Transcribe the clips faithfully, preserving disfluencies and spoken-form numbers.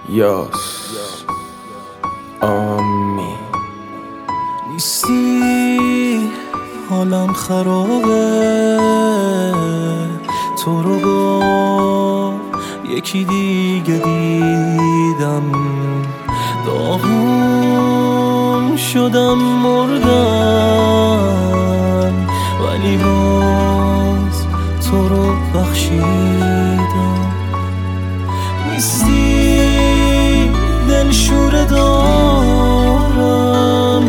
یاس آمی نیستی حالم خرابه، تو رو با یکی دیگه دیدم، داغون شدم مردم، ولی باز تو رو بخشیدم. نیستی دلشوره دارم،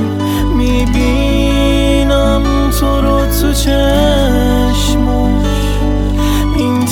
میبینم تو رو تو چشماش، این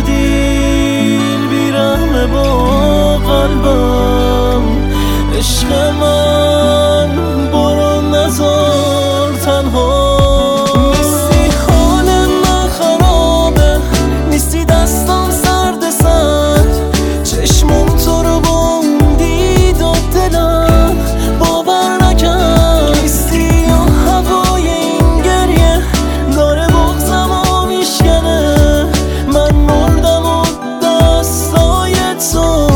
تقدیر بیرحمه با قلبم. عشق من برو نذار تنها. نیستی حال من خرابه، نیستی دستم سرد سرد، چشمم تو رو بندید و دلم باور نکرد. نیستی و هوای این گریه داره بغزم و میشکنه، من مردم و دستای تو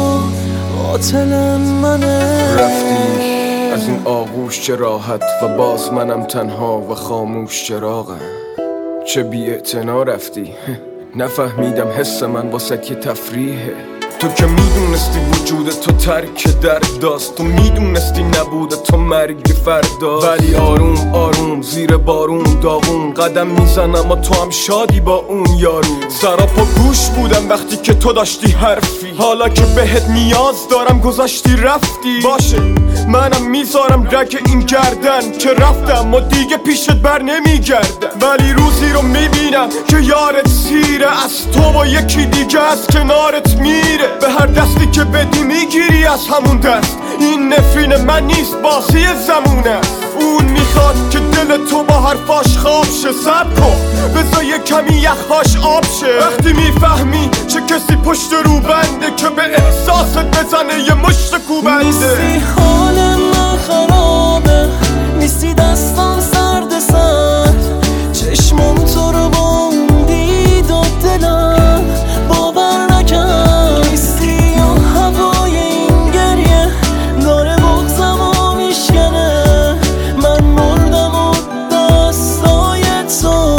قاتل منه. رفتی از این آغوش چه راحت و باز منم تنها و خاموش چراغم. چه بی‌اعتنا رفتی نفهمیدم حس من واسه یه تفریحه. تو که میدونستی وجود تو ترک درد داست، تو میدونستی نبوده تو مرگ فردا، ولی آروم آروم زیر بارون داغون قدم میزنم و تو هم شادی با اون یارو. سراپا گوش بودم وقتی که تو داشتی حرفی، حالا که بهت نیاز دارم گذاشتی رفتی. باشه منم میذارم رگ این گردن که رفتم و دیگه پیشت بر نمیگردم، ولی روزی رو میبینم که یارت سیره، از تو با یکی دیگه از کنارت میره. به هر دستی که بدی میگیری از همون دست، این نفرین من نیست بازی زمونه. اون میخواد که دل تو با حرفاش خواب شه، صبر کن بذار یه کمی یخهاش آب شه. وقتی میفهمی چه کسی پشت رو بنده که به احساست بزنه یه مشت کوبنده. نیستی حال من خرابه، نیستی دستم سرد سرد، چشمم تو رو بندید و دلم باور نکرد. نیستی و هوای این گریه داره بغزم و میشکنه، من مردم و دستای تو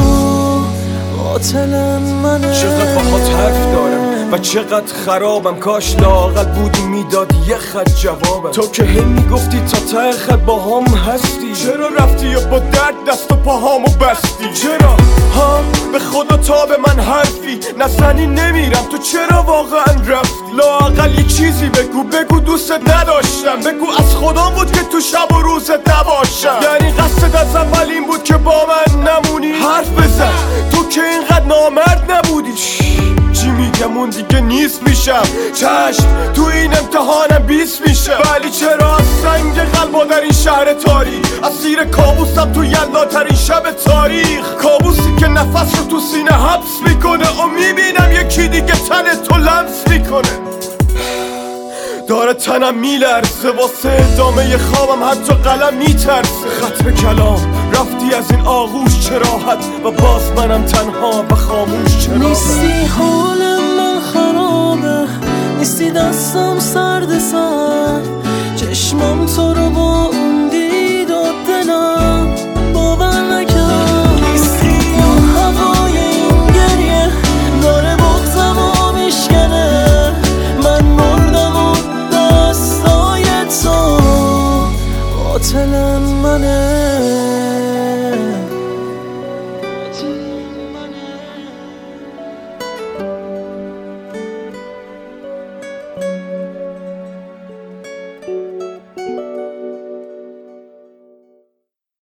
قاتل منه. چقدر باهات حرف دارم و چقدر خرابم، کاش لااقل بودی میدادی یه خط جوابم. تو که هی میگفتی تا ته خط با هم هستی، چرا رفتی و با درد دست و پاهامو بستی؟ چرا ها به خدا تا به من حرفی نزنی نمیرم، تو چرا واقعا رفتی؟ لااقل یه چیزی بگو بگو دوستت نداشتم، بگو از خودم بود که تو شب و روزت نباشم. یعنی قصد از اول این بود که با من نمونی؟ حرف بزن تو که اینقدر نامرد نبودی. چی میگم اون دیگه نیست میشم، چشم تو این امتحانم بیست میشه، ولی چرا از سنگ قلبا در این شهر تاریک، اسیر کابوسم تو یلاترین شب تاریخ. کابوسی که نفس رو تو سینه حبس میکنه و میبینم یکی دیگه تن تو لمس میکنه. داره تنم میلرزه واسه ادامه خوابم، حتی قلم میترسه. ختم کلام رفتی از این آغوش چه راحت و باز منم تنها و خاموش چراغم. نیستی حال من خرابه، نیستی دستم سرد سرد، چشمم تو رو بندید و دلم